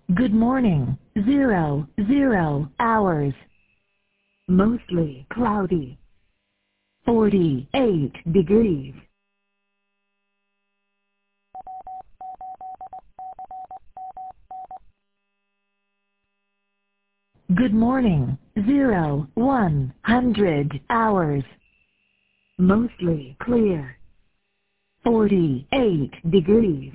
Good morning. 00 hours. Mostly cloudy. 48 degrees. Good morning. 100 hours. Mostly clear. 48 degrees.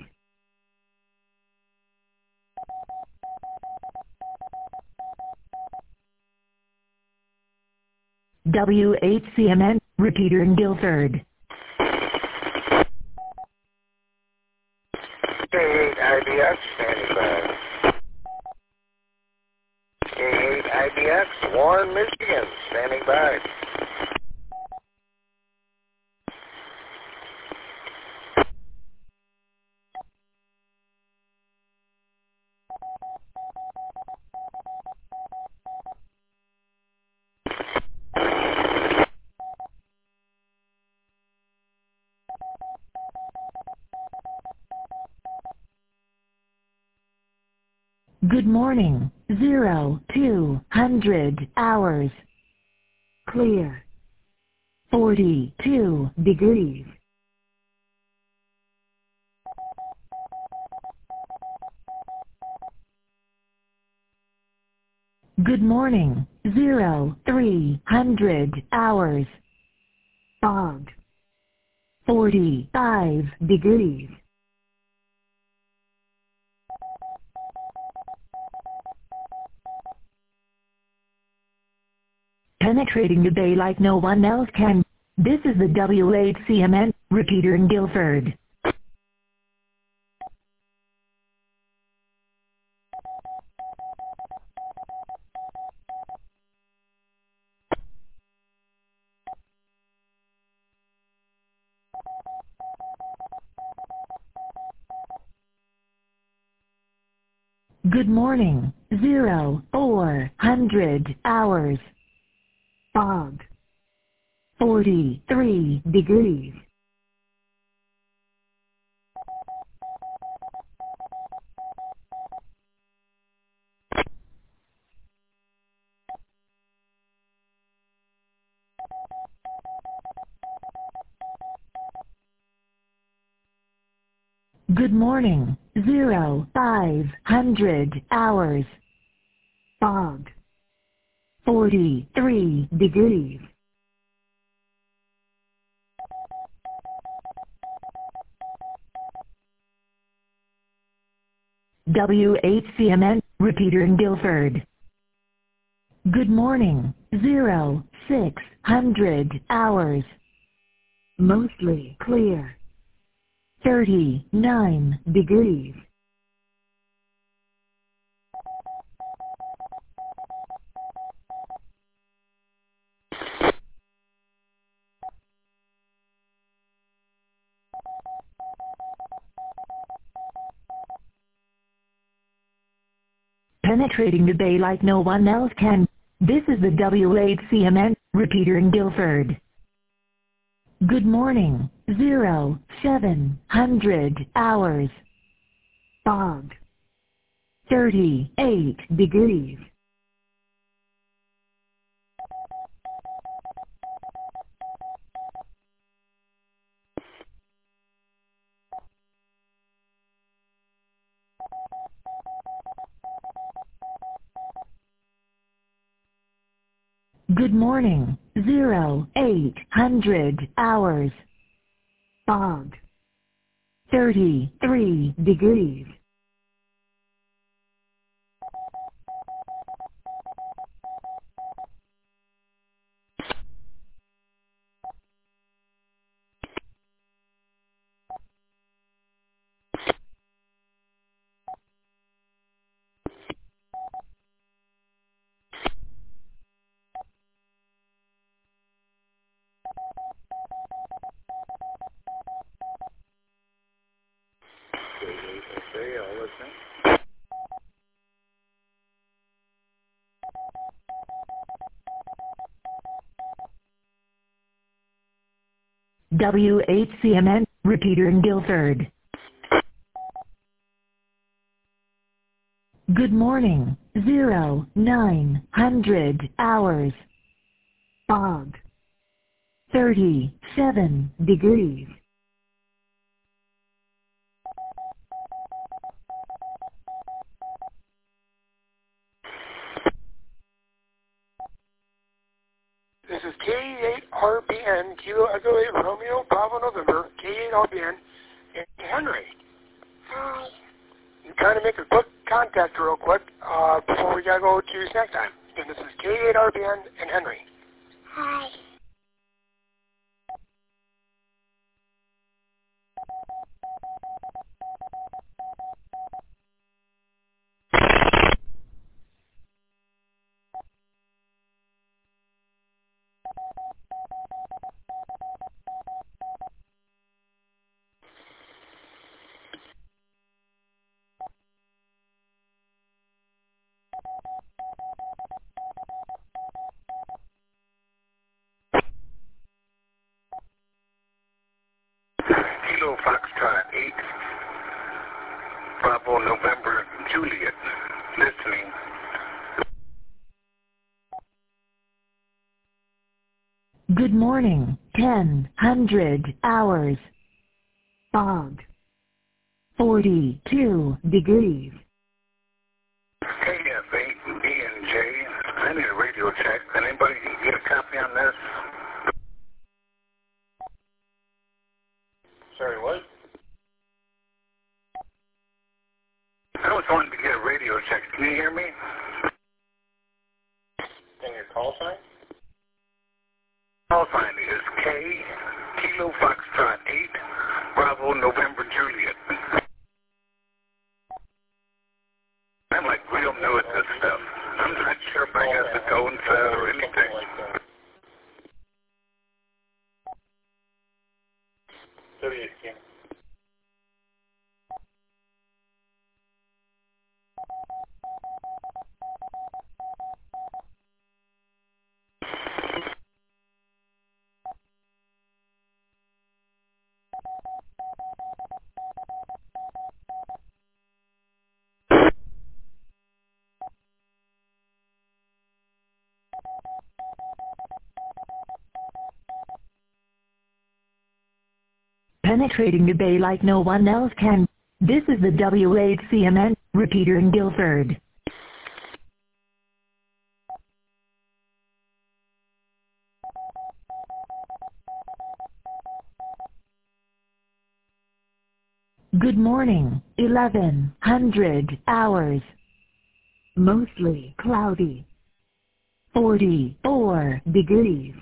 WHCMN, repeater in Guilford. K8IBX, standing by. K8IBX, Warren, Michigan, standing by. Good morning. 200 hours. Clear. 42 degrees. Good morning. 300 hours. Fog. 45 degrees. Penetrating the bay like no one else can. This is the WHCMN, repeater in Guilford. Good morning. 400 hours. Fog. 43 degrees. Good morning. 500 hours. Fog. 43 degrees. WHCMN, repeater in Guilford. Good morning. 600 hours. Mostly clear. 39 degrees. Penetrating the bay like no one else can. This is the WHCMN, repeater in Guilford. Good morning. 700 hours. Fog. 38 degrees. Good morning. 800 hours. Fog. 33 degrees. Okay, I'll listen. WHCMN, repeater in Guilford. Good morning, 0900 hours. Fog. 37 degrees. This is K8RBN, Kilo Echo 8 Romeo Bravo November, K8RBN, and Henry. Hi. You kind of make a quick contact real quick before we gotta go to snack time. And this is K8RBN and Henry. Hi. Kilo Foxtrot 8, Bravo November Juliet. Listening. Good morning, 1000 hours. Fog. 42 degrees. KF8, B and J. I need a radio check. Anybody get a copy on this? Sorry, what? I was wanting to get a radio check. Can you hear me? And your call sign? Call sign is K, Kilo Foxtrot 8, Bravo November Juliet. I'm like real new at this stuff. I'm not sure if I got the code set or anything. Penetrating the bay like no one else can. This is the W8CMN, repeater in Guilford. Good morning, 1100 hours. Mostly cloudy. 44 degrees.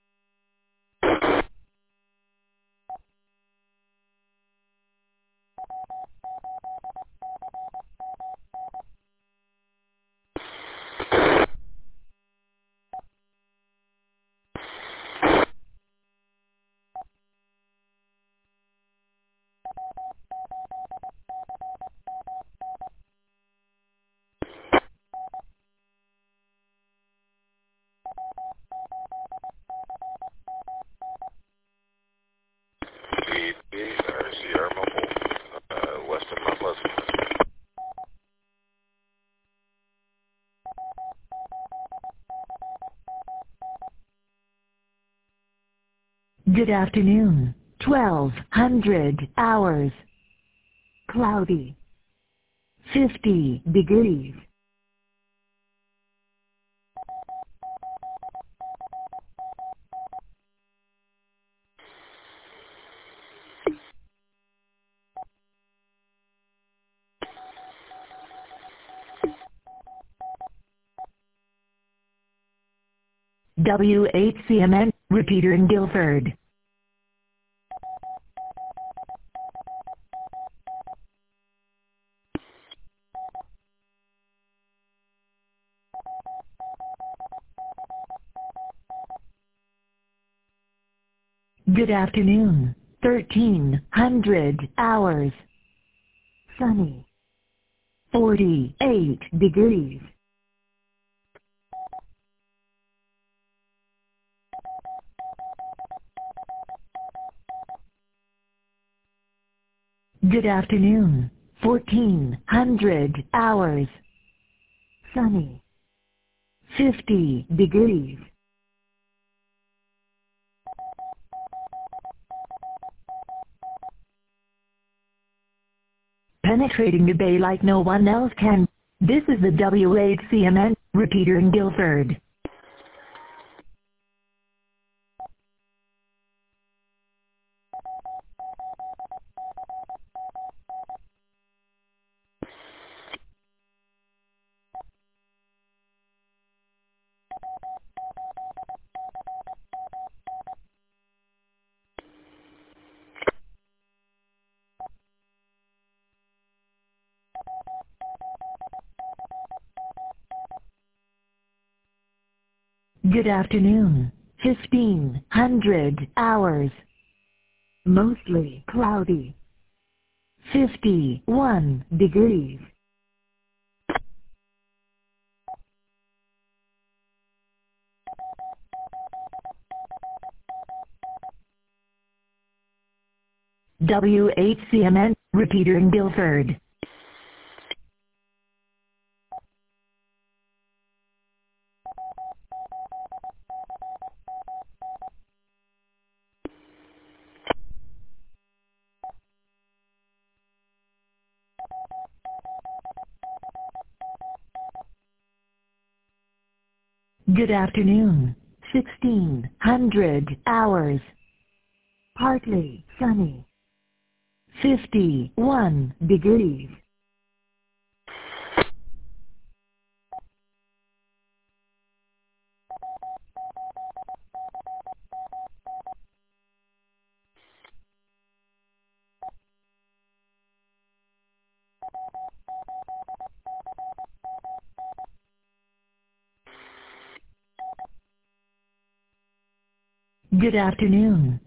Sierra Mobile, west of Mount Pleasant. Good afternoon, 1200 hours. Cloudy. 50 degrees. W8CMN, repeater in Guilford. Good afternoon, 1300 hours. Sunny. 48 degrees. Good afternoon, 1400 hours. sunny. 50 degrees. Penetrating the bay like no one else can. This is the W8CMN repeater in Guilford. Good afternoon. 1500 hours. Mostly cloudy. 51 degrees. W8CMN repeater in Guilford. Good afternoon. 1600 hours. Partly sunny. 51 degrees. Good afternoon.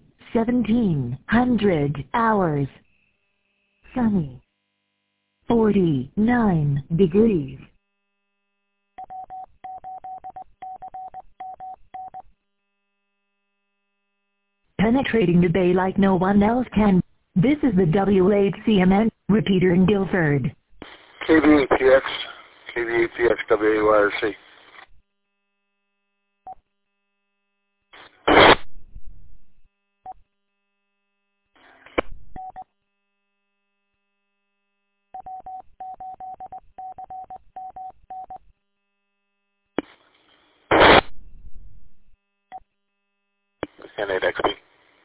1700 hours. Sunny. 49 degrees. Penetrating the bay like no one else can. This is the W8CMN repeater in Guilford. KV8PX, KV8PX, WAYRC. N8XP.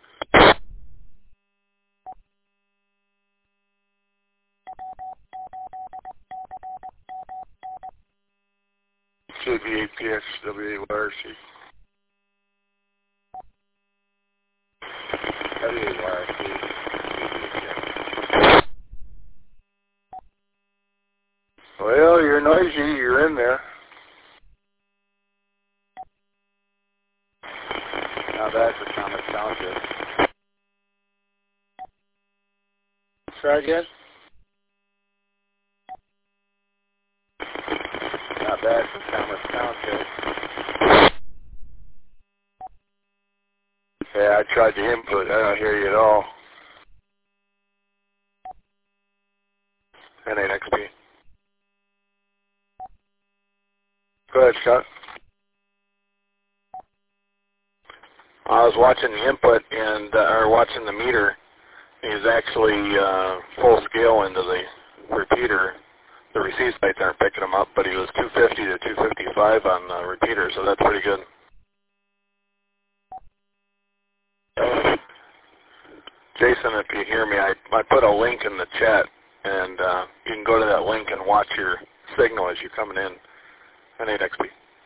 KV8PX, WAYRC. WAYRC. Well, you're noisy, you're in there. Not bad for Thomas Township. Try again. Not bad for Thomas Township. Yeah, I tried the input. I don't hear you at all. N8XP. Go ahead, Scott. I was watching the input and or watching the meter. He's actually full scale into the repeater. The receive sites aren't picking him up, but he was 250 to 255 on the repeater, so that's pretty good. Jason, if you hear me, I put a link in the chat, and you can go to that link and watch your signal as you're coming in. N8XP.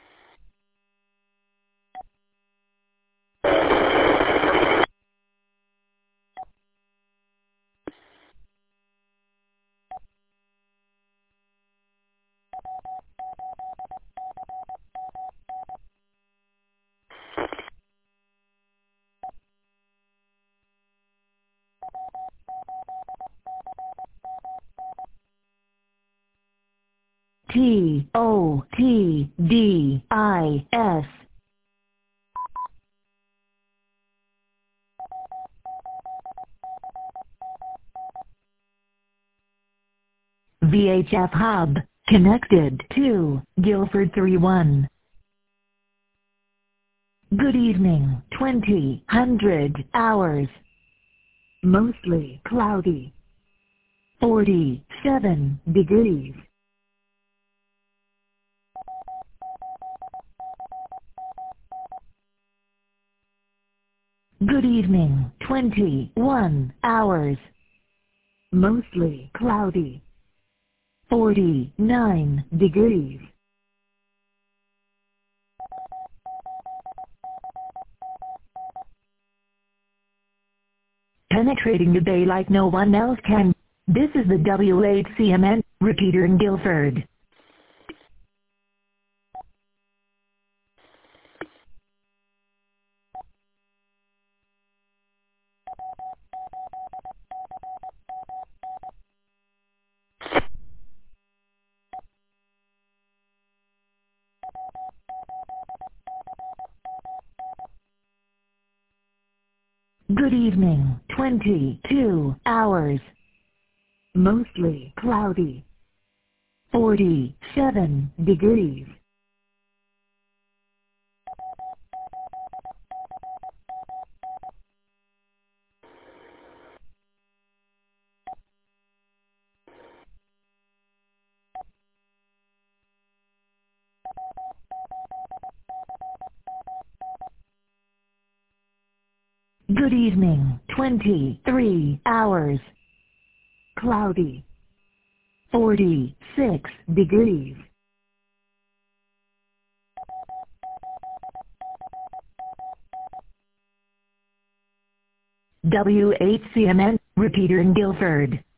TOTDIS. VHF Hub, Connected to Guilford 3-1. Good evening, 2000 hours. Mostly cloudy. 47 degrees. Good evening, 21 hours. Mostly cloudy. 49 degrees. Penetrating the bay like no one else can. This is the WHCMN repeater in Guilford. Good evening, 22 hours. Mostly cloudy. 47 degrees. Good evening, 23 hours. Cloudy. 46 degrees. WHCMN repeater in Guilford.